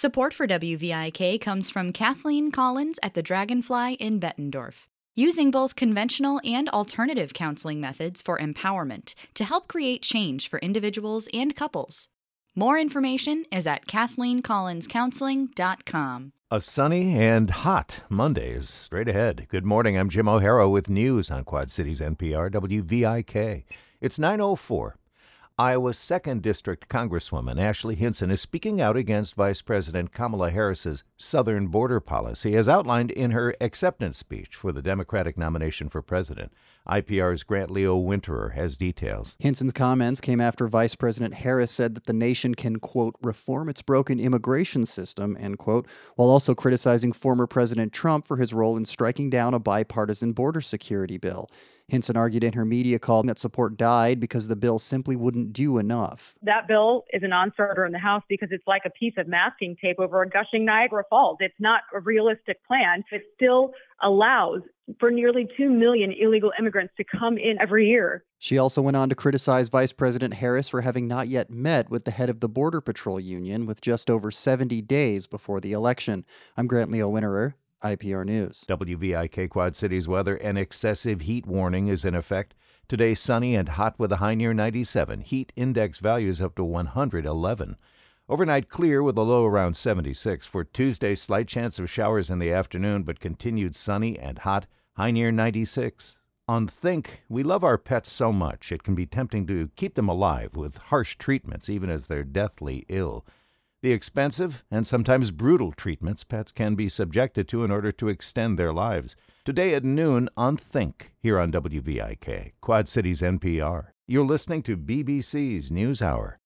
Support for WVIK comes from Kathleen Collins at the Dragonfly in Bettendorf, using both conventional and alternative counseling methods for empowerment to help create change for individuals and couples. More information is at KathleenCollinsCounseling.com. A sunny and hot Monday is straight ahead. Good morning, I'm Jim O'Hara with news on Quad Cities NPR WVIK. It's 9:04. Iowa's 2nd District Congresswoman Ashley Hinson is speaking out against Vice President Kamala Harris's southern border policy, as outlined in her acceptance speech for the Democratic nomination for president. IPR's Grant Leo Winterer has details. Hinson's comments came after Vice President Harris said that the nation can, quote, reform its broken immigration system, end quote, while also criticizing former President Trump for his role in striking down a bipartisan border security bill. Hinson argued in her media call that support died because the bill simply wouldn't do enough. That bill is a non-starter in the House because it's like a piece of masking tape over a gushing Niagara Falls. It's not a realistic plan. It still allows for nearly 2 million illegal immigrants to come in every year. She also went on to criticize Vice President Harris for having not yet met with the head of the Border Patrol Union with just over 70 days before the election. I'm Grant Leo Winterer, IPR News. WVIK Quad Cities weather. An excessive heat warning is in effect. Today, sunny and hot with a high near 97. Heat index values up to 111. Overnight clear with a low around 76. For Tuesday, slight chance of showers in the afternoon, but continued sunny and hot, high near 96. On Think, we love our pets so much it can be tempting to keep them alive with harsh treatments even as they're deathly ill. The expensive and sometimes brutal treatments pets can be subjected to in order to extend their lives. Today at noon on Think, here on WVIK, Quad Cities NPR. You're listening to BBC's NewsHour.